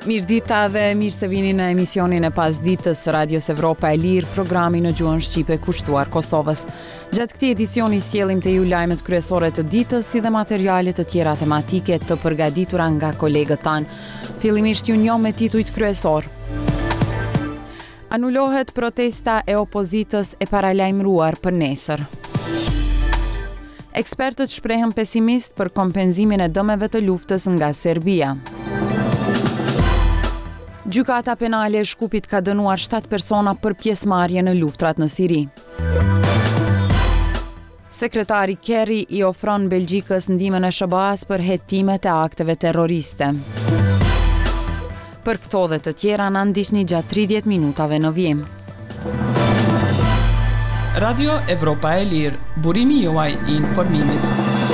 Mirëdita dhe mirë se vini në emisionin e pasditës Radios Evropa e Lirë, programi në gjuhën shqipe kushtuar Kosovës. Gjatë këtij edicioni sjellim te ju lajmet kryesore të ditës, si dhe materiale të tjera tematike të përgatitura nga kolegët tanë. Fillimisht ju njoh me titujt kryesor. Anulohet protesta e opozitës e paralajmëruar për nesër. Ekspertët shprehen pesimist për kompenzimin e dëmeve të luftës nga Serbia. Gjykata penale e Shkupit ka dënuar 7 persona për pjesëmarrje në luftrat në Siri. Sekretari Kerry i ofron Belgjikës ndihmën e SBA-s për hetimet e akteve terroriste. Për këto dhe të tjera na ndiqni gjatë 30 minutave në vijim. Radio Evropa e Lirë, burimi juaj i informimit.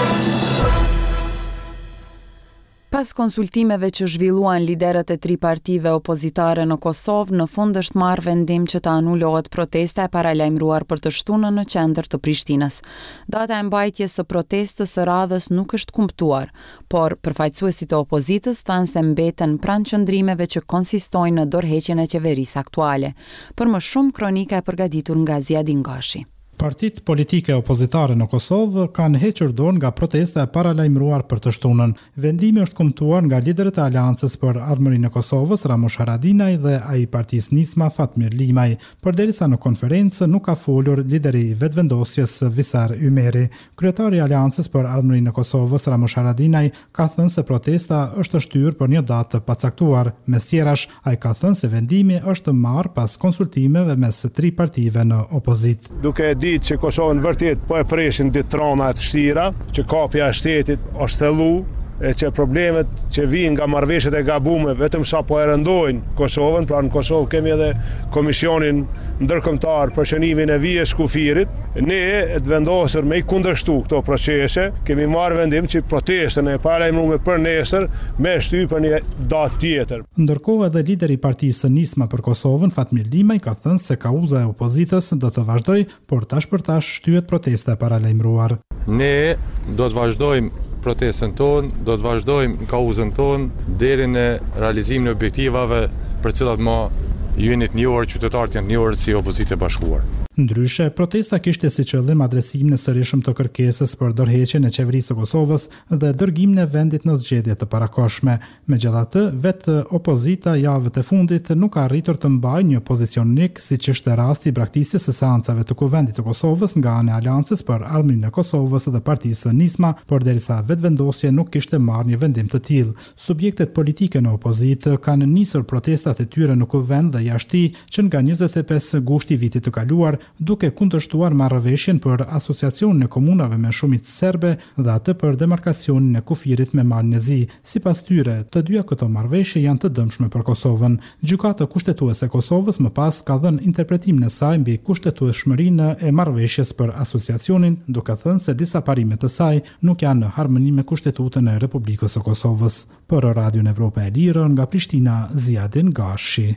Pas konsultimeve që zhvilluan liderët e 3 partive opozitare në Kosovë, në fund është marrë vendim që të anulohet protesta e paralajmëruar për të shtunën në qendër të Prishtinës. Data e mbajtjes së protestës së radhës nuk është kumptuar, por përfaqësuesit e opozitës thanë se mbeten pranë qëndrimeve që konsistojnë në dorëheqjen e qeverisë aktuale. Për më shumë, kronika e përgatitur nga Ziadin Gashi. Partitë politike opozitare në Kosovë kanë hequr dorë nga protesta e paralajmëruar për të shtunën. Vendimi është kumtuar nga liderët e Aleancës për Armërinë e Kosovës, Ramush Haradinaj, dhe ai partisë Nisma, Fatmir Limaj, përderisa në konferencë nuk ka folur lideri i vetëvendosjes Visar Ymeri. Kryetari i Aleancës për Armërinë e Kosovës, Ramush Haradinaj, ka thënë se protesta është shtyrë për një datë të pacaktuar. Mes tjerash, ai ka thënë se vendimi është marrë pas konsultimeve mes 3 partive në opozitë. Duke që Kosovën vërtet po e preshin ditë trona të vështira, që kapja e shtetit është thellu, e që problemet që vijnë nga marrëveshjet e gabuara vetëm sa po e rëndojnë Kosovën. Pra në Kosovë kemi edhe komisionin ndërkombëtar për shënimin e vijës kufirit. Ne të vendosur me i kundërshtu këto procese, kemi marrë vendim që protestën e paralajmëruar për nesër me shtyp për një datë tjetër. Ndërkohë edhe lideri i partisë Nisma për Kosovën, Fatmir Limaj, ka thënë se kauza e opozitës do të vazhdojë, por tash për tash shtyhet protesta e paralajmëruar. Ne do të vazhdojmë protestën tonë, do të vazhdojmë kauzën tonë deri në realizimin e objektivave për cilat më ju jeni të njohur, qytetarët janë të njohur si opozitë e bashkuar. Ndryshe, protesta kishte si qëllim adresimin e sërishëm të kërkesës për dorëheqjen e qeverisë së Kosovës dhe dërgimin e vendit në zgjedhje të parakohshme. Megjithatë, vetë opozita javët e fundit nuk ka arritur të mbajë një pozicion unik, siç është rasti i braktisjes së seancave të Kuvendit të Kosovës nga ana e Aleancës për Armërinë e Kosovës dhe partisë Nisma, porderisa vetëvendosja nuk kishte marrë një vendim të tillë. Subjektet politike në opozitë kanë nisur protestat e tyre në Kuvend dhe jashtë që nga 25 gushti i vitit të kaluar, duke kundërshtuar marrëveshjen për asociacionin e komunave me shumicë serbe dhe atë për demarkacionin e kufirit me malin e zi. Sipas tyre, të dyja këto marrëveshje janë të dëmshme për Kosovën. Gjykata kushtetuese e Kosovës më pas ka dhënë interpretimin e saj mbi kushtetueshmërinë e marrëveshjes për asociacionin, duke thënë se disa parime të saj nuk janë në harmoni me Kushtetutën e Republikës së Kosovës. Për Radion Evropa e Lirë nga Prishtina, Ziadin Gashi.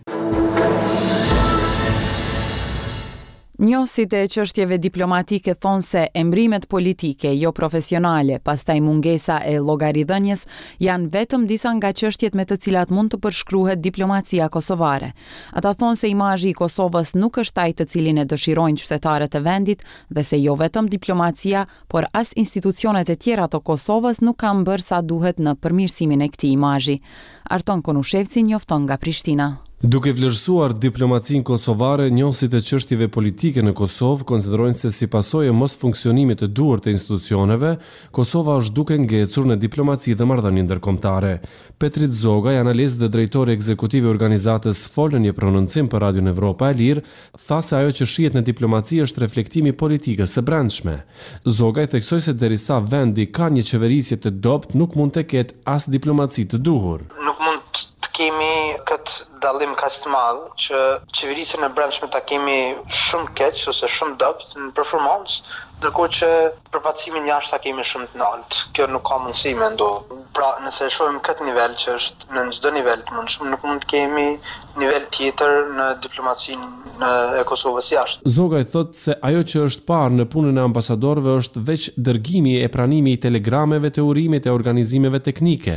Njohësit e çështjeve diplomatike thonë se emrimet politike jo profesionale, pastaj mungesa e llogaridhënies janë vetëm disa nga çështjet me të cilat mund të përshkruhet diplomacia kosovare. Ata thonë se imazhi i Kosovës nuk është ai të cilin e dëshirojnë qytetarët e vendit dhe se jo vetëm diplomacia, por as institucionet e tjera të Kosovës nuk kanë bërë sa duhet në përmirësimin e këtij imazhi. Arton Konushevci njofton nga Prishtina. Duke vlerësuar diplomacinë kosovare, njohësit e çështjeve politike në Kosovë konsiderojnë se si pasojë e mos funksionimit të duhur të institucioneve, Kosova është duke ngecur në diplomaci dhe marrëdhënie ndërkombëtare. Petrit Zogaj, analist dhe drejtori ekzekutiv i organizatës Fol në një prononcim për Radion Evropa e Lirë, tha se ajo që shihet në diplomaci është reflektimi i politikës së brendshme. Zogaj theksoi se derisa vendi ka një qeverisje të dobët, nuk mund të ketë as diplomaci të duhur. Nuk mund kemi këtë dallim kaq të madh që qeverisjen e brendshme ta kemi shumë keq ose shumë dobët në performancë, ndërkohë që përfaqësimin jashtë ta kemi shumë të lartë. Kjo nuk ka mundësi mendoj. Pra, nëse e shohim këtë nivel që është në çdo nivel të mundshëm, nuk mund të kemi nivel tjetër në diplomacinë e Kosovës jashtë. Zogaj thotë se ajo që është parë në punën e ambasadorëve është veç dërgimi e pranimi i telegrameve të urimit e organizimeve teknike.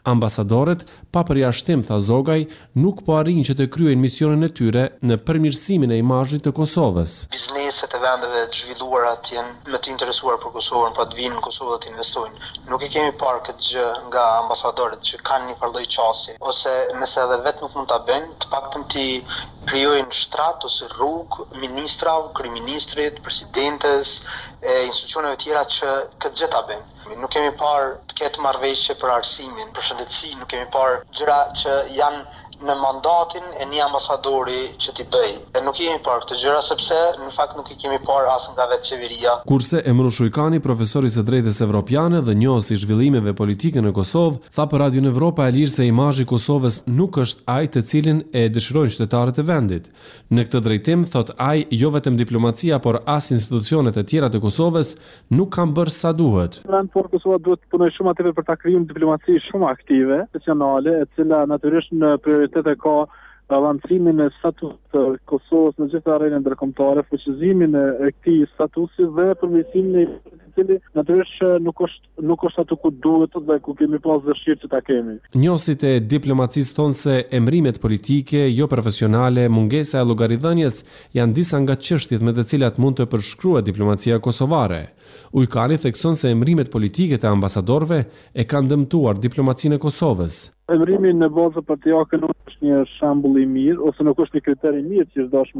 Ambasadorët, pa përjashtim, tha Zogaj, nuk po arrin që të kryejnë misionin e tyre në përmirësimin e imazhit të Kosovës. Bizneset e vendeve të zhvilluara janë më të interesuar për Kosovën, pra të vinë në Kosovë të investojnë. Nuk e kemi parë këtë gjë nga ambasadorët që kanë një farë lloj çasti, ose nëse edhe vetë nuk mund ta bëjnë, të paktën të krijojnë shtrat ose rrugë ministrave, kryeministrit, presidentes, institucioneve tjera që këtë gjë ta bëjnë. Nuk kemi parë të ketë marrëveshje për arsimin, për shëndetësi, nuk kemi parë gjëra që janë në mandatin e një ambasadori që t'i bëj. E nuk kemi parë këtë gjëra sepse në fakt nuk i kemi parë as nga vetë qeveria. Kurse Emru Shujkani, profesor i së drejtës evropiane dhe njohës i zhvillimeve politike në Kosovë, tha për Radio Evropa e Lirë se imazhi i Kosovës nuk është ai të cilin e dëshirojnë qytetarët e vendit. Në këtë drejtim, thot ai, jo vetëm diplomacia, por as institucionet e tjera të Kosovës nuk kanë bërë sa duhet. Kosova duhet të punojë shumë atë për ta krijuar diplomaci shumë aktive, profesionale, e cila natyrisht në prioritet e ka avancimin e statusit të Kosovës në gjithë arenën ndërkombëtare, fuqizimin e këtij statusi dhe përmirësimin e i cili natyrisht nuk është aty ku duhet dhe ku kemi pas dëshirë që ta kemi. Njohësit e diplomacisë thonë se emrimet politike jo profesionale, mungesa e llogaridhënies janë disa nga çështjet me të cilat mund të përshkruhet diplomacia kosovare. Ujkani thekson se emrimet politike të ambasadorëve e kanë dëmtuar diplomacinë e Kosovës. Emrimi në bazë partijake nuk është një shembull i mirë ose nuk është një kriter i mirë që është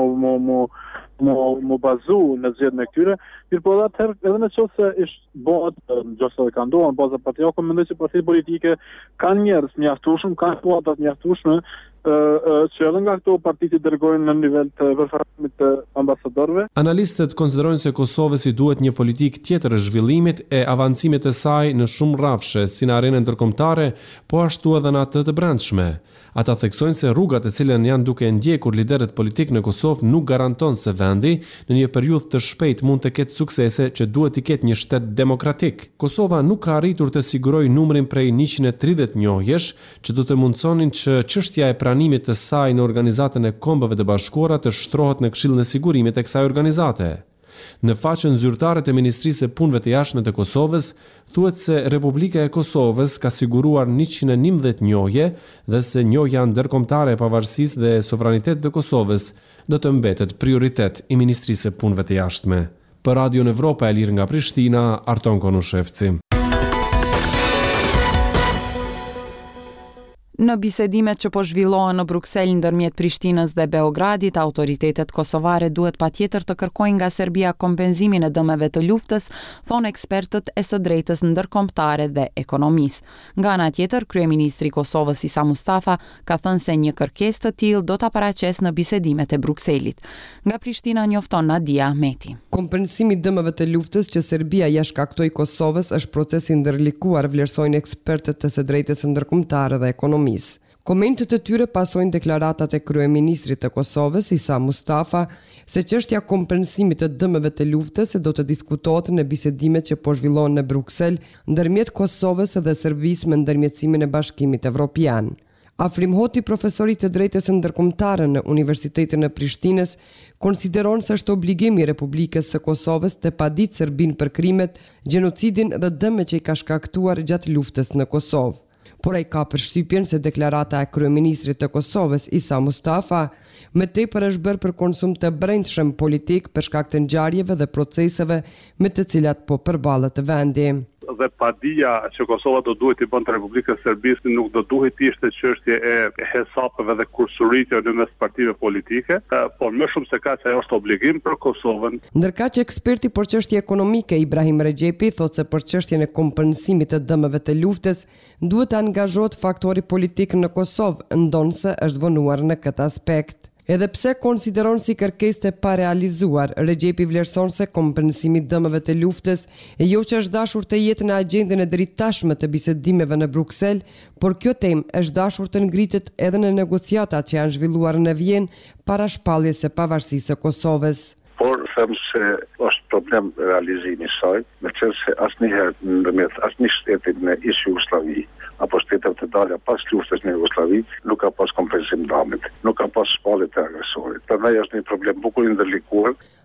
më bazu në zgjedhjen e këtyre. Mirë po edhe në qoftë se është bëhet nëse ka ndonë në bazë partijake, mendoj se partitë politike kanë njerëz mjaftueshëm, kanë kuadra të mjaftueshme që edhe nga këto partitë dërgojnë në nivel të përfaqësimit të ambasadorëve. Analistët konsiderojnë se Kosovës i duhet një politikë tjetër e zhvillimit e avancimit të saj në shumë rrafshe, si në arenën ndërkombëtare, po ashtu edhe në atë të brendshme. Ata theksojnë se rrugat e cilën janë duke ndjekur liderët politik në Kosovë nuk garanton se vendi në një periudhë të shpejtë mund të ketë suksese që duhet të ketë një shtet demokratik. Kosova nuk ka arritur të sigurojë numrin prej 130 njohjesh që do të mundsonin që çështja e pranimit të saj në Organizatën e Kombeve të Bashkuara të shtrohet në Këshillin e Sigurimit të kësaj organizate. Në faqen zyrtare të Ministrisë së Punëve të Jashtme të Kosovës, thuhet se Republika e Kosovës ka siguruar 111 njohje dhe se njohja ndërkombëtare e pavarësisë dhe sovranitetit të Kosovës do të mbetet prioritet i Ministrisë së Punëve të Jashtme. Për Radio Evropa e Lirë nga Prishtina, Arton Konushevci. Në bisedimet që po zhvillohen në Bruksel ndërmjet Prishtinës dhe Beogradit, autoritetet kosovare duhet patjetër të kërkojnë nga Serbia kompenzimin e dëmeve të luftës, thonë ekspertët e së drejtës ndërkombëtare dhe ekonomisë. Nga ana tjetër, kryeministri i Kosovës Isa Mustafa ka thënë se një kërkesë të tillë do ta paraqesë në bisedimet e Brukselit. Nga Prishtina njofton Nadia Ahmeti. Kompensimi i dëmeve të luftës që Serbia ja shkaktoi Kosovës është proces i ndërlikuar, vlerësojnë ekspertët e së drejtës ndërkombëtare dhe ekonomisë. Komentet e tyre pasojnë deklaratat e kryeministrit të Kosovës, Isa Mustafa, se çështja kompensimit të dëmeve të luftës do të diskutohet në bisedimet që po zhvillohen në Bruksel ndërmjet Kosovës dhe Serbisë me ndërmjetësimin e Bashkimit Evropian. Afrim Hoti, profesori të drejtës ndërkombëtare në Universitetin e Prishtinës, konsideron se është obligim i Republikës së Kosovës të paditë Serbinë për krimet, gjenocidin dhe dëmet që i ka shkaktuar gjatë luftës në Kosovë. Por ai ka përshtypjen se deklarata e kryeministrit të Kosovës Isa Mustafa më tepër është bërë për konsum të brendshëm politik për shkak të ngjarjeve dhe proceseve me të cilat po përballet vendi. Dhe padia që Kosova do duhet i bënte Republikës Serbisë nuk do duhet të ishte çështje e hesapeve dhe kursuritje në mes partive politike, por më shumë se kaq ajo është obligim për Kosovën. Ndërkaq eksperti për çështje ekonomike Ibrahim Rexhepi thotë se për çështjen e kompensimit të dëmeve të luftës duhet të angazhohet faktori politik në Kosovë, ndonse është vonuar në këtë aspekt. Edhe pse konsideron si kërkesë të parealizuar, Rexhepi vlerëson se kompensimi i dëmeve të luftës jo që është dashur të jetë në agjendën e dritashme të bisedimeve në Bruksel, por kjo temë është dashur të ngritet edhe në negociatat që janë zhvilluar në Vjenë para shpalljes së pavarësisë së Kosovës. Por them se është problem realizimi i saj, me qenë se asnjëherë ndërmjet asnjë shteti në Jugosllavi apo shtetet të dalja pas luftës në Jugosllavi nuk ka pas kompensim dëmit, nuk ka pas shpallje të agresorit. Prandaj është një problem bukur i ndërlikuar.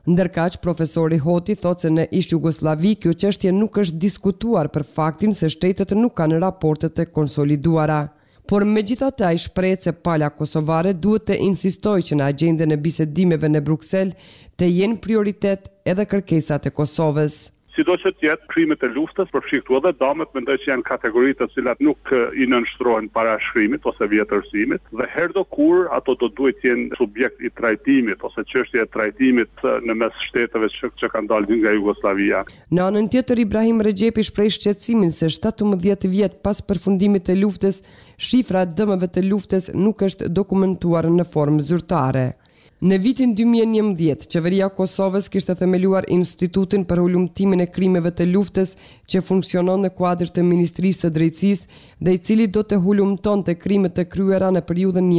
Ndërkaq, profesori Hoti thotë se në Ish Jugosllavi kjo çështje nuk është diskutuar për faktin se shtetet nuk kanë raportet e konsoliduara. Por megjithatë ai shpreh se pala kosovare duhet të insistojë që në agjendën e bisedimeve në Bruksel të jenë prioritet edhe kërkesat e Kosovës. Sido që tjetë, krimet e luftës, përfshi këtu edhe damet, mendoj që janë kategoritë të cilat nuk i nënshtrohen para shkrimit ose vjetërsimit, dhe herdo kur ato do duhet jenë subjekt i trajtimit ose çështje e trajtimit në mes shteteve që kanë dalë nga Jugoslavia. Në anën tjetër, Ibrahim Rexhepi shpreh shqetësimin se 17 vjet pas përfundimit të luftës, shifra e dëmeve të luftës nuk është dokumentuar në formë zyrtare. Në vitin 2011, qeveria e Kosovës kishte themeluar Institutin për hulumtimin e krimeve të luftës që funksionon në kuadër të Ministrisë së Drejtësisë dhe i cili do të hulumtonte krimet të kryera në periudhën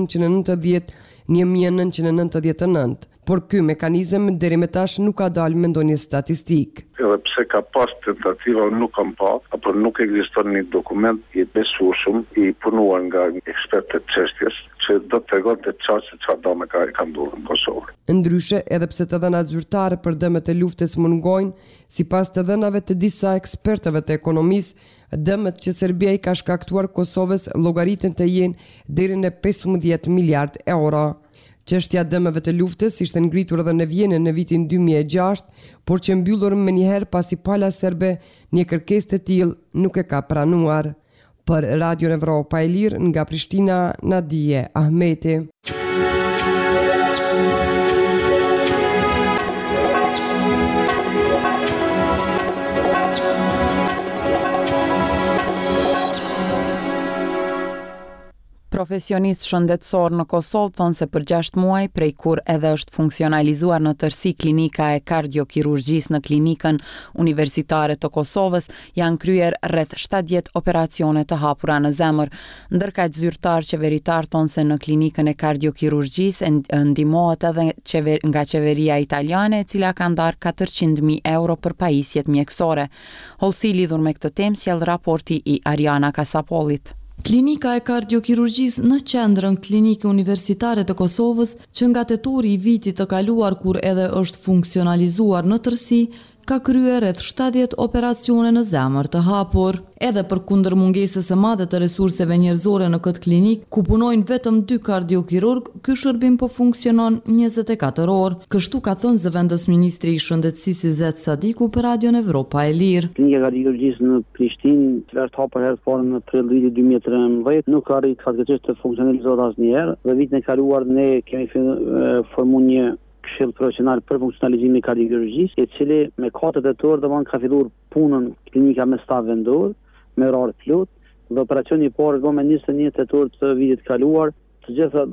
1990-1999. Por ky mekanizëm deri më tash nuk ka dalë me ndonjë statistikë. Edhe pse ka pas tentativa, nuk kam pa, apo nuk ekziston një dokument i besueshëm i punuar nga ekspertët çështjes që do të tregonte çfarë dëme ka ndodhur në Kosovë. Ndryshe, edhe pse të dhënat zyrtare për dëmet e luftës mungojnë, sipas të dhënave të disa ekspertëve të ekonomisë, dëmet që Serbia i ka shkaktuar Kosovës llogariten të jenë deri në 15 miliard euro. Çështja e dëmeve të luftës ishte ngritur edhe në Vjenë në vitin 2006, por që mbyllur më njëherë pasi pala serbe një kërkesë të tillë nuk e ka pranuar. Për Radio Evropa e Lirë nga Prishtina, Nadije Ahmeti. Profesionistë shëndetësor në Kosovë thonë se për 6 muaj, prej kur edhe është funksionalizuar në tërësi klinika e kardiokirurgjisë në klinikën universitare të Kosovës, janë kryer rreth 70 operacione të hapura në zemër. Ndërkaq zyrtar qeveritar thonë se në klinikën e kardiokirurgjisë ndihmohet edhe nga qeveria italiane, e cila ka ndarë 400.000 euro për pajisjet mjekësore. Hollësi lidhur me këtë temë sjell raporti i Ariana Kasapolit. Klinika e kardiokirurgjisë në qendrën Klinikë Universitare të Kosovës, që nga tetori i vitit të kaluar kur edhe është funksionalizuar në tërësi, ka kryer rreth 70 operacione në zemër të hapur. Edhe përkundër mungesës së madhe të resurseve njerëzore në këtë klinikë, ku punojnë vetëm 2 kardiokirurg, ky shërbim po funksionon 24 orë. Kështu ka thënë zëvendës ministri i Shëndetësisë Izet Sadiku për Radion Evropa e Lirë. Klinika e kardiokirurgjisë në Prishtinë, që është hapur herë të parë në prill vitin 2013, nuk ka arritur fatkeqësisht të funksionalizohet asnjëherë. Dhe vitin e kaluar ne kemi formuar një këshill profesional për funksionalizimin e kardiokirurgjisë, i cili me 4 tetor ka filluar punën klinika me staf vendor, me orar plot, dhe operacioni i parë do me 21 tetor të vitit kaluar. Të gjitha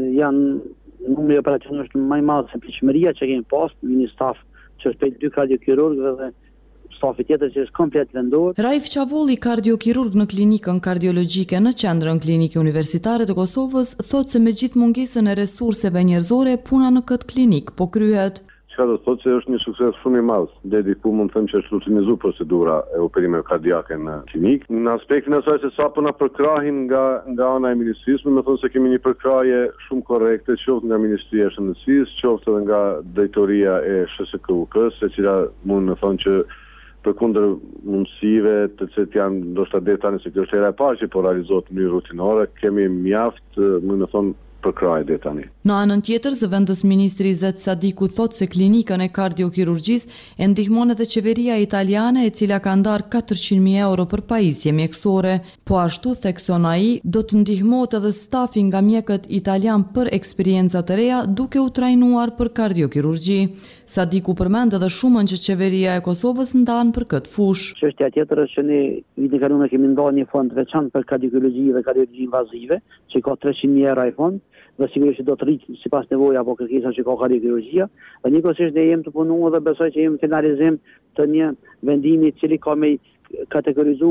janë numri i operacioneve është më i madh se pritshmëria që kemi pas, një staf që është 2 kardiokirurgë dhe stafi tjetër që është komplet vendor. Raif Qavolli, kardiokirurg në klinikën kardiologjike në qendrën Klinikë Universitare të Kosovës, thotë se me gjithë mungesën e resurseve njerëzore, puna në këtë klinikë po kryhet. Çka do të thotë se është një sukses shumë i madh. Deri ku mund të them që është rutinizuar procedura e operimeve kardiake në klinikë. Në aspektin e asaj se sa po na përkrahin nga ana e ministrisë, më thonë se kemi një përkrahje shumë korrekte, qoftë nga Ministria e Shëndetësisë, qoftë edhe nga drejtoria e SHKUK-s, e cila mund të thonë që përkundër mundësive të cilat janë ndoshta deri tani se kjo është hera e parë që po realizohet në mënyrë rutinore, kemi mjaft, më të thonë, përkrahje deri tani. Në anën tjetër, zëvendës ministri Izet Sadiku thotë se klinikën e kardiokirurgjisë e ndihmon edhe qeveria italiane, e cila ka ndarë 400.000 euro për pajisje mjekësore. Po ashtu, thekson ai, do të ndihmohet edhe stafi nga mjekët italian për eksperjenca të reja, duke u trajnuar për kardiokirurgji. Sadiku përmend edhe shumën që qeveria e Kosovës ndan për këtë fushë. Çështja tjetër është që ne vitin e kaluar kemi ndarë një fond veçantë për kardiokirurgji dhe kardiologji invazive, që ka 300.000 euro ai fond, dhe sigurisht do të rritë sipas nevojave apo kërkesave që ka kardiokirurgjia. Dhe njëkohësisht ne jemi të punuar dhe besoj që jemi në finalizim të një vendimi i cili ka me kategorizu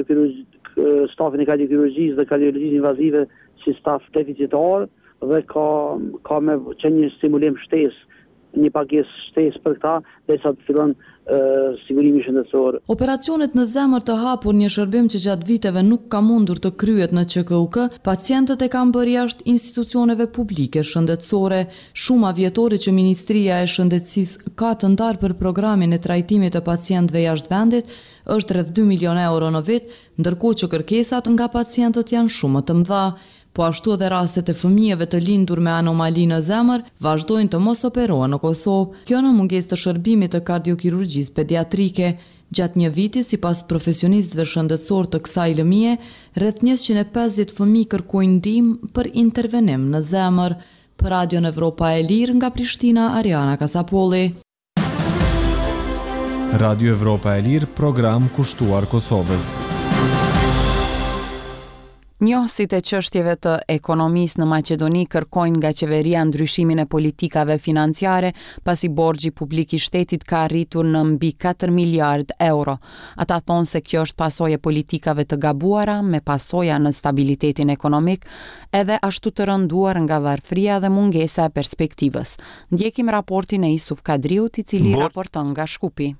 stafin e kardiokirurgjisë dhe kardiologjisë invazive si staf deficitar dhe ka me që një stimulim shtesë, një pagesë shtesë për këta, derisa të fillon sigurimi shëndetësor. Operacionet në zemër të hapur, një shërbim që gjatë viteve nuk ka mundur të kryhet në QKUK, pacientët e kanë bërë jashtë institucioneve publike shëndetësore. Shuma vjetore që Ministria e Shëndetësisë ka të ndarë për programin e trajtimit të pacientëve jashtë vendit është rreth 2 milion euro në vit, ndërkohë që kërkesat nga pacientët janë shumë të mëdha. Po ashtu edhe rastet e fëmijëve të lindur me anomali në zemër vazhdojnë të mos operohen në Kosovë, kjo në mungesë të shërbimit të kardiokirurgjisë pediatrike. Gjatë një viti, sipas profesionistëve shëndetësor të kësaj lëmie, rreth 150 fëmijë kërkojnë ndihmë për intervenim në zemër. Për Radion Evropa e Lirë nga Prishtina, Ariana Kasapolli. Radio Evropa e Lirë, program kushtuar Kosovës. Njohësit e çështjeve të ekonomisë në Maqedoni kërkojnë nga qeveria ndryshimin e politikave financiare, pasi borxhi publik i shtetit ka arritur në mbi 4 miliard euro. Ata thonë se kjo është pasojë e politikave të gabuara, me pasoja në stabilitetin ekonomik, edhe ashtu të rënduar nga varfëria dhe mungesa e perspektivës. Ndjekim raportin e Isuf Kadriut, i cili raporton nga Shkupi.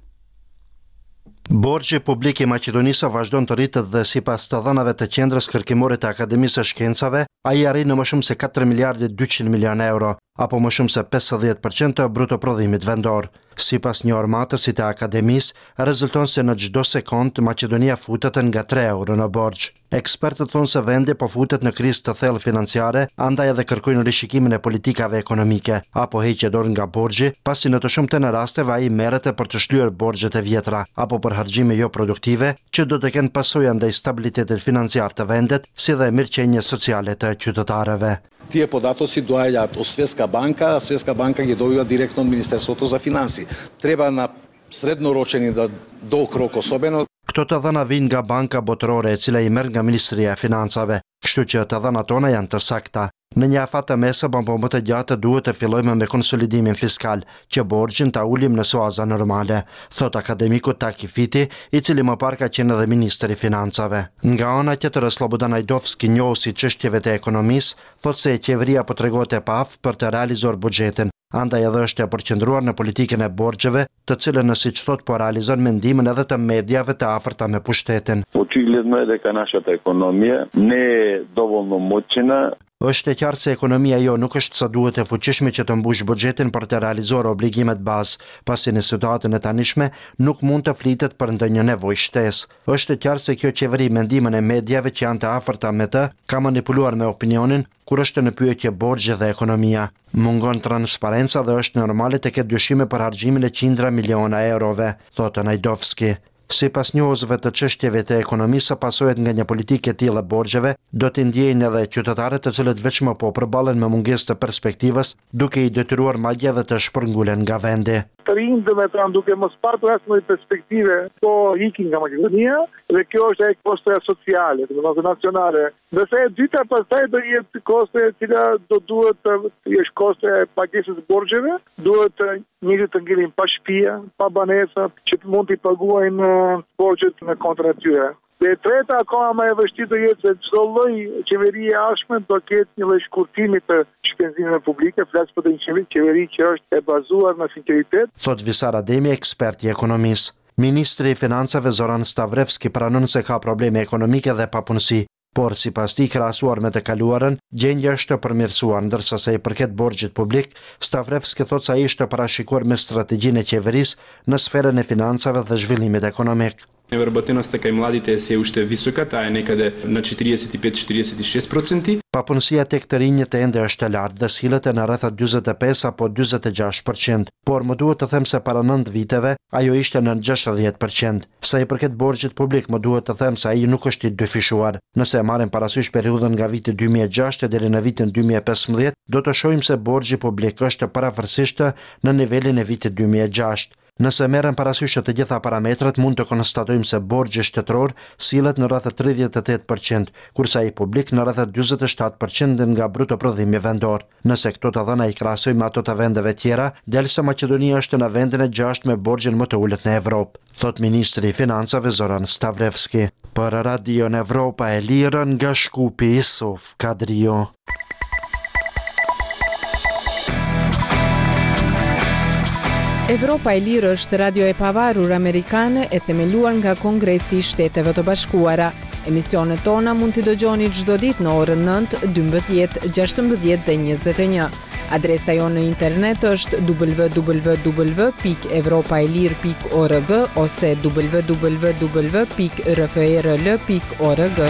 Borxhi publik i Maqedonisë vazhdon të rritet dhe sipas të dhënave të qendrës kërkimore të Akademisë së Shkencave, ai arrin në më shumë se 4 miliardë 200 milion euro, apo më shumë se 50% të bruto prodhimit vendor. Sipas një ormatësit e Akademisë, rezulton se në çdo sekond Maqedonia futet nga 3 euro në borxh. Ekspertët thonë se vendi po futet në krizë të thellë financiare, andaj edhe kërkojnë rishikimin e politikave ekonomike, apo heqje dorë nga borxhi, pasi në të shumtën e rasteve ai merret për të shlyer borxhet e vjetra, apo për harxime jo produktive, që do të kenë pasojë ndaj stabilitetit financiar të vendit, si dhe mirëqenie sociale të qytetarëve. Tije podatoci doaѓаат од Светска банка, а Светска банка ги добива директно од Министерството за финанси. Треба на srednoročen i da dok rok особено. Këto të dhëna vijnë nga banka botërore e cila i merr nga Ministria e Financave, kështu që të dhënat tona janë të sakta. Në një afat të mesëm apo më të gjatë duhet të fillojmë me konsolidimin fiskal, që borxhin ta ulim në suaza normale, thot akademiku Taki Fiti, i cili më parë ka qenë edhe ministri i Financave. Nga ana tjetër, Slobodan Ajdovski, njohuesi çështjeve të ekonomisë, thot se qeveria po tregohet e paftë për të realizuar buxhetin. Andaj edhe është e përqendruar në politikën e borxheve, të cilën siç thot po realizon me ndihmën edhe të mediave të afërta me pushtetin. Očigledno je da našата ekonomija ne dovoljno moćna. Është e qartë se ekonomia jo nuk është sa duhet e fuqishme që të mbush buxhetin për të realizuar obligimet bazë, pasi në situatën e tanishme nuk mund të flitet për ndonjë nevojë shtesë. Është e qartë se kjo qeveri me ndihmën e mediave që janë të afërta me të, ka manipuluar me opinionin kur është në pyetje borxhi dhe ekonomia. Mungon transparenca dhe është normale të ketë dyshime për harxhimin e qindra miliona eurove, thotë Najdovski. Sipas njohësve të çështjeve të ekonomisë, pasojat nga një politikë e tillë e borxheve do të ndjejnë edhe qytetarët të cilët veç më po përballen me mungesë të perspektivës, duke i detyruar madje edhe të shpërngulen nga vendi. Të rinj dhe me të duke mos parë asnjë perspektive, po ikin nga Maqedonia dhe kjo është e kostoja sociale, domethënë nacionale. Nëse e dyta pastaj do jetë kosto e cila do duhet të jesh kosto e pagesës borxheve, duhet njerëzit të ngjelin pa shtëpi, pa banesa, që mund t'i paguajnë borxhet në kontra tyre. Dhe treta akoma më e vështirë do jetë se çdo lloj qeverie ashme do ketë një lloj shkurtimi të shpenzimeve publike, flas për një qeveri që është e bazuar në sinceritet. Thot Visar Ademi, ekspert i ekonomisë. Ministri i Financave Zoran Stavrevski pranon se ka probleme ekonomike dhe papunësi, por sipas tij krahasuar me të kaluarën, gjendja është e përmirësuar, ndërsa sa i përket borxhit publik, Stavrevski thotë se ai është parashikuar me strategjinë e qeverisë në sferën e financave dhe zhvillimit ekonomik. Неработеността кај младите се уште висока, таа е некаде на 45-46%. Papunësia tek të rinjët ende është e lartë dhe sillet në rreth 45 apo 46%, por më duhet të them se para 9 viteve ajo ishte në 60%. Sa i përket borxhit publik, më duhet të them se ai nuk është i dyfishuar. Nëse marrim parasysh periudhën nga viti 2006 deri në vitin 2015, do të shohim se borxhi publik është paravarësisht në nivelin e vitit 2006. Nëse merren parasysh të gjitha parametrat, mund të konstatojmë se borxhi shtetëror sillet në rreth 38%, kurse ai publik në rreth 47% nga bruto prodhimi vendor. Nëse këto të dhëna i krahasojmë me ato të vendeve tjera, del se Maqedonia është në vendin e 6 me borxhin më të ulët në Evropë, thot ministri i Financave Zoran Stavrevski. Për Radion Evropa e Lirë nga Shkupi, Isuf Kadrio. Evropa e Lirë është radio e pavarur amerikane e themeluar nga Kongresi i Shteteve të Bashkuara. Emisionet tona mund t'i dëgjoni çdo ditë në orën 9, 12, 16 dhe 21. Adresa jonë në internet është www.evropaelir.org ose www.rfrl.org.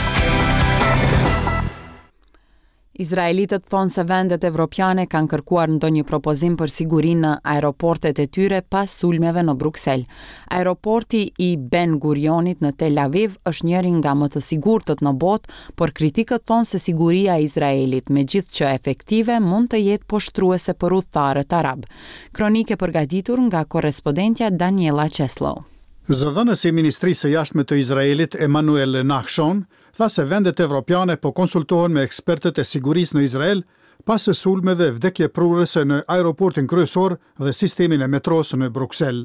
Izraelitët thonë se vendet evropiane kanë kërkuar ndonjë propozim për sigurinë në aeroportet e tyre pas sulmeve në Bruksel. Aeroporti i Ben Gurionit në Tel Aviv është njëri nga më të sigurtët në botë, por kritikët thonë se siguria e Izraelit, megjithqë efektive, mund të jetë poshtruese për udhëtarët arab. Kronike përgatitur nga korrespondentja Daniela Cheslow. Zëdhënësi i Ministrisë së Jashtme të Izraelit Emanuel Nachshon tha se vendet evropiane po konsultohen me ekspertët e sigurisë në Izrael pas së sulmeve vdekje prurëse në aeroportin kryesor dhe sistemin e metros në Bruksel.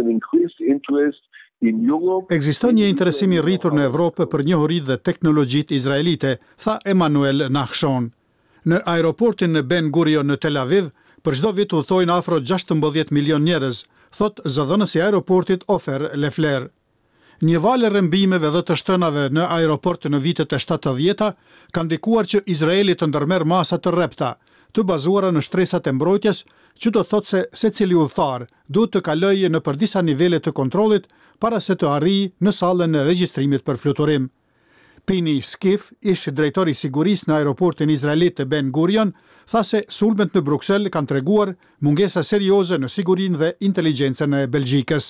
Ekziston një interesim i rritur në Evropë për njohuritë dhe teknologjitë izraelite, tha Emanuel Nachshon. Në aeroportin në Ben Gurion në Tel Aviv, për çdo vit udhtojnë afro 16 milion njerëz, thot zëdhënësi i aeroportit Ofer Lefler. Një valë rrëmbimeve dhe të shtënave në aeroport në vitet e 70-ta kanë ndikuar që Izraeli të ndërmerr masa të rrepta, të bazuara në shtresat e mbrojtjes, që do thotë se secili udhëtar duhet të kalojë nëpër disa nivele të kontrollit para se të arrijë në sallën e regjistrimit për fluturim. Pini Skif, ish drejtori i sigurisë në aeroportin izraelit të Ben Gurion, tha se sulmet në Bruksel kanë treguar mungesa serioze në sigurinë dhe inteligjencën e Belgjikës.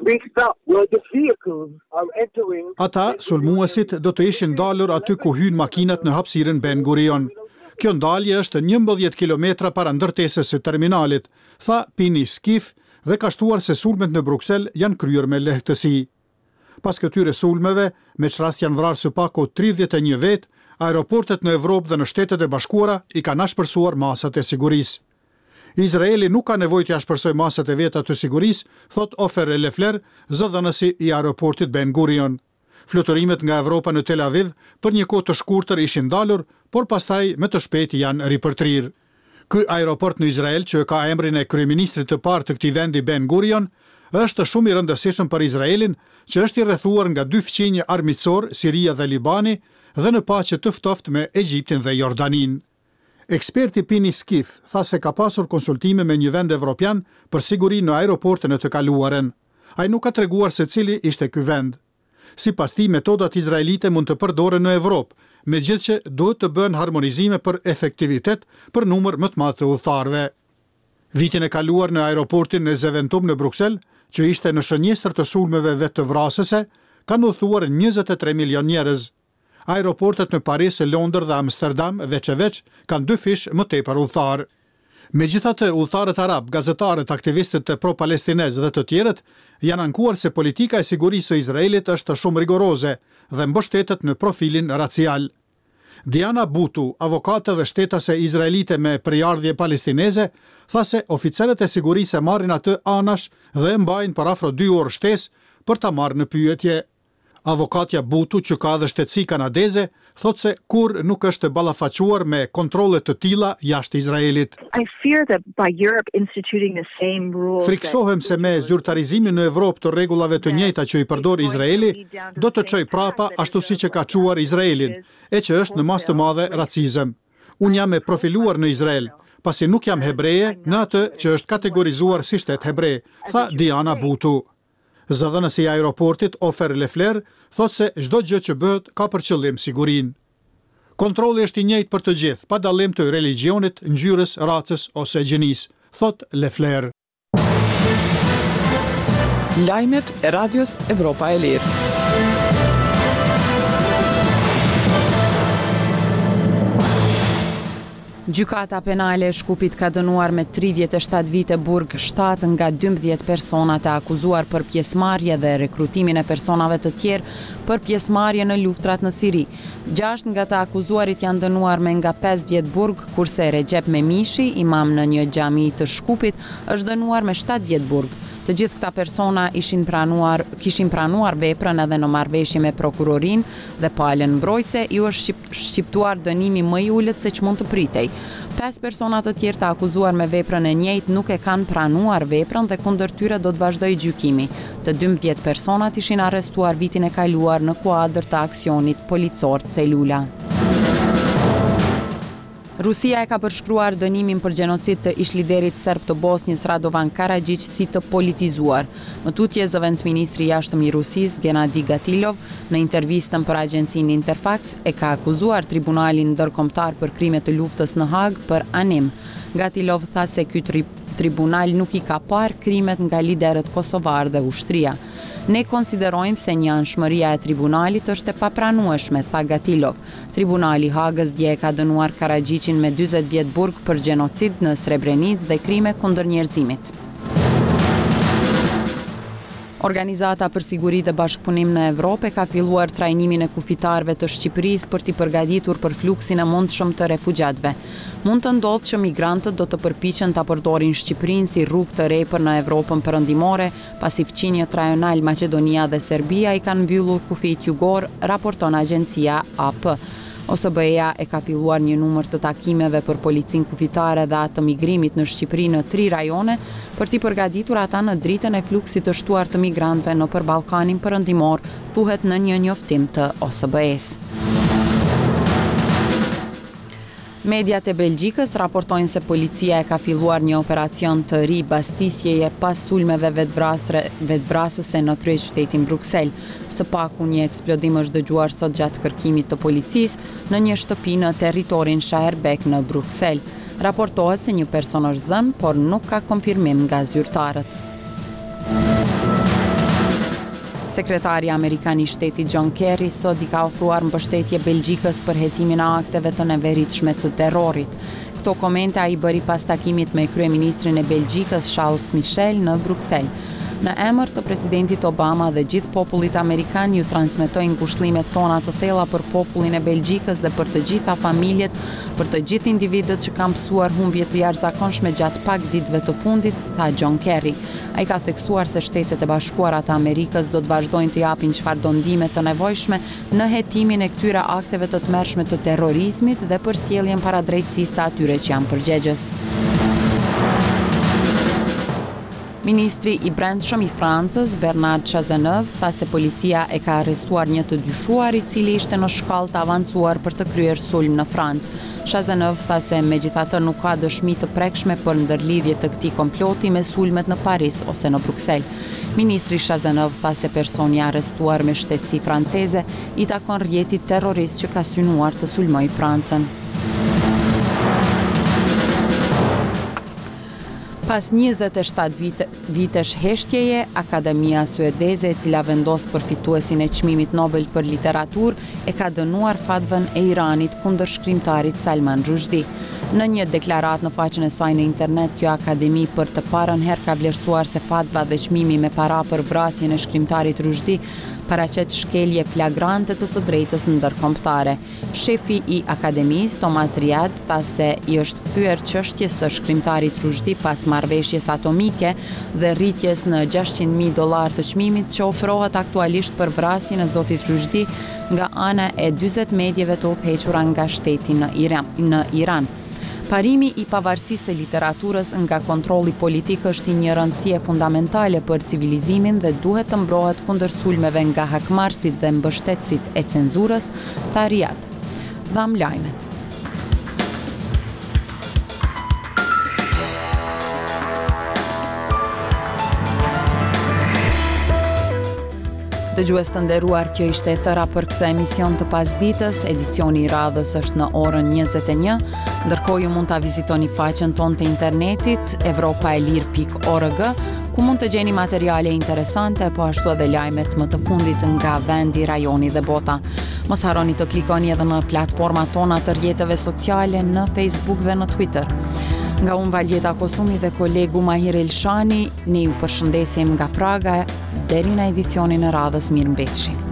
Ata, sulmuesit, do të ishin dalur aty ku hyn makinat në hapësirën Ben Gurion. Kjo ndalje është 11 kilometra para ndërtesës së terminalit, tha Pini Skif, dhe ka shtuar se sulmet në Bruksel janë kryer me lehtësi. Pas këtyre sulmeve, me çrast janë vrarë së paku 31 vetë, aeroportet në Evropë dhe në Shtetet e Bashkuara i kanë ashpërsuar masat e sigurisë. Izraeli nuk ka nevojë të ashpërsojë masat e veta të sigurisë, thot Ofer Lefler, zëdhënësi i aeroportit Ben Gurion. Fluturimet nga Evropa në Tel Aviv për një kohë të shkurtër ishin ndalur, por pastaj me të shpejtë janë ripërtrirë. Ky aeroport në Izrael, që ka emrin e kryeministrit të parë të këtij vendi Ben Gurion, është shumë i rëndësishëm për Izraelin, që është i rrethuar nga dy fqinje armiqësor, Siria dhe Libani, dhe në paqe të ftoftë me Egjiptin dhe Jordanin. Eksperti Pini Skif tha se ka pasur konsultime me një vend evropian për siguri në aeroportin e të kaluaren. Ai nuk ka treguar se cili ishte ky vend. Sipas tij, metodat izraelite mund të përdoren në Evropë, megjithëse duhet të bëhen harmonizime për efektivitet për numër më të madh të udhëtarëve. Vitin e kaluar në aeroportin në Zeventum në Bruksel, që ishte në shënjestër të sulmeve vetë të vrasëse, kanë udhëtuar 23 milion njerëz. Aeroportet në Paris, Londër dhe Amsterdam veç kanë 2 fish më tepër udhëtar. Megjithatë, udhëtarët arab, gazetarët, aktivistët e pro-palestinez dhe të tjerët janë ankuar se politika e sigurisë së Izraelit është shumë rigoroze dhe mbështetet në profilin racial. Diana Butu, avokate dhe shtetase izraelite me përjardhje palestineze, tha se oficerët e sigurisë marrin atë anash dhe mbajnë për afro 2 orë shtesë për ta marrë në pyetje. Avokatja Butu, që ka dhe shtetësi kanadeze, thot se kur nuk është ballafaquar me kontrole të tilla jashtë Izraelit. Friksohem se me zyrtarizimin në Evropë të rregullave të njëjta që i përdor Izraeli, do të çojë prapa ashtu siç e ka çuar Izraelin, e që është në masë të madhe racizëm. Unë jam e profiluar në Izrael, pasi nuk jam hebreje në atë që është kategorizuar si shtet hebre, tha Diana Butu. Zëdhënësi i aeroportit Ofer Lefler thot se çdo gjë që bëhet ka për qëllim sigurinë. Kontrolli është i njëjtë për të gjithë, pa dallim të religionit, ngjyrës, racës ose gjinisë, thot Lefler. Lajmet e Radios Evropa e Lirë. Gjykata penale e Shkupit ka dënuar me 37 vite burg 7 nga 12 personat e akuzuar për pjesëmarrje dhe rekrutimin e personave të tjerë për pjesëmarrje në luftrat në Siri. 6 nga të akuzuarit janë dënuar me nga 5 vjet burg, kurse Recep Memishi, imam në një xhami të Shkupit, është dënuar me 7 vjet burg. Të gjithë këta persona kishin pranuar veprën edhe në marrëveshje me prokurorin dhe palën mbrojtëse, ju është shqiptuar dënimi më i ulët se që mund të pritej. 5 persona të tjerë të akuzuar me veprën e njëjtë nuk e kanë pranuar veprën dhe kundër tyre do të vazhdojë gjykimi. Të 12 personat ishin arrestuar vitin e kaluar në kuadër të aksionit policor Celula. Rusia e ka përshkruar dënimin për gjenocid të ish-liderit serb të Bosnjës Radovan Karadzic si të politizuar. Më tutje zëvendësministri i jashtëm i Rusisë Gennadi Gatilov në intervistën për agjencinë Interfax e ka akuzuar tribunalin ndërkombëtar për krime të luftës në Hag për anim. Gatilov tha se ky tribunal nuk i ka parë krimet nga liderët kosovar dhe ushtria. Ne konsiderojmë se një anshmëria e tribunalit është e papranueshme, tha Gatilov. Tribunali Hagës dje ka dënuar Karadzicin me 40 vjet burg për gjenocid në Srebrenicë dhe krime kundër njerëzimit. Organizata për siguri dhe bashkëpunim në Evropë ka filluar trajnimin e kufitarëve të Shqipërisë për t'i përgatitur për fluksin e mundshëm të refugjatëve. Mund të ndodhë që migrantët do të përpiqen ta përdorin Shqipërinë si rrugë të re për në Evropën perëndimore, pasi fqinjet rajonal Maqedonia dhe Serbia i kanë mbyllur kufijt jugor, raporton agjencia AP. OSBE-ja e ka filluar një numër të takimeve për policinë kufitare dhe atë të migrimit në Shqipëri në 3 rajone për t'i përgatitur ata në dritën e fluksit të shtuar të migrantëve nëpër Ballkanin perëndimor, thuhet në një njoftim të OSBE-s. Mediat e Belgjikës raportojnë se policia e ka filluar një operacion të ri bastisjeje pas sulmeve vetvrasëse në kryeqytetin Bruksel. Së paku një eksplodim është dëgjuar sot gjatë kërkimit të policisë në një shtëpi në territorin Schaerbeek në Bruksel. Raportohet se një person është zënë, por nuk ka konfirmim nga zyrtarët. Sekretari Amerikan i Shtetit John Kerry sot i ka ofruar mbështetje Belgjikës për hetimin e akteve të neveritshme të terrorit. Këto komente ai bëri pas takimit me kryeministrin e Belgjikës Charles Michel në Bruksel. Në emër të presidentit Obama dhe gjithë popullit amerikan ju transmetojnë ngushëllimet tona të thella për popullin e Belgjikës dhe për të gjitha familjet, për të gjithë individët që kanë mësuar humbje të jashtëzakonshme gjatë pak ditëve të fundit, tha John Kerry. Ai ka theksuar se Shtetet e Bashkuara të Amerikës do të vazhdojnë të japin çfarëdo ndihme të nevojshme në hetimin e këtyre akteve të tmerrshme të terrorizmit dhe për sjelljen paradrejtësisë të atyre që janë përgjegjës. Ministri i Brendshëm i Francës, Bernard Cazeneuve, tha se policia e ka arrestuar një të dyshuar i cili ishte në shkallë të avancuar për të kryer sulm në Francë. Cazeneuve tha se megjithatë nuk ka dëshmi të prekshme për ndërlidhje të këtij komploti me sulmet në Paris ose në Bruksel. Ministri Cazeneuve tha se personi i arrestuar me shtetësi franceze i takon rrjetit terrorist që ka synuar të sulmojë Francën. Pas 27 vitesh heshtjeje, Akademia Suedeze, e cila vendos përfituesin e çmimit Nobel për literaturë, e ka dënuar fatvën e Iranit kundër shkrimtarit Salman Rushdie. Në një deklaratë në faqen e saj në internet, kjo akademi për të parën herë ka vlerësuar se fatva dhe çmimi me para për vrasjen e shkrimtarit Rushdie paraqet shkelje flagrante të së drejtës ndërkombëtare. Shefi i akademisë, Thomas Riad, tha se i është kthyer çështjes së shkrimtarit Rushdie pas marrëveshjes atomike dhe rritjes në $600,000 të çmimit që ofrohet aktualisht për vrasjen e zotit Rushdie nga ana e 40 medjeve të udhëhequra nga shteti në Iran. Parimi i pavarësisë së literaturës nga kontrolli politik është një rëndësie fundamentale për civilizimin dhe duhet të mbrohet kundër sulmeve nga hakmarrësit dhe mbështetësit e cenzurës, tha Riad. Dham lajmet. Dëgjues të nderuar, kjo ishte e tëra për këtë emision të pasditës. Edicioni i radhës është në orën 21, ndërkohë ju mund ta vizitoni faqen tonë të internetit evropaelir.org, ku mund të gjeni materiale interesante, po ashtu edhe lajmet më të fundit nga vendi, rajoni dhe bota. Mos harroni të klikoni edhe në platformat tona të rrjeteve sociale në Facebook dhe në Twitter. Nga unë Valjeta Kosumi dhe kolegu Mahir Elshani, ne ju përshëndesim nga Praga deri në edicionin e radhës. Mirëmbëjtje.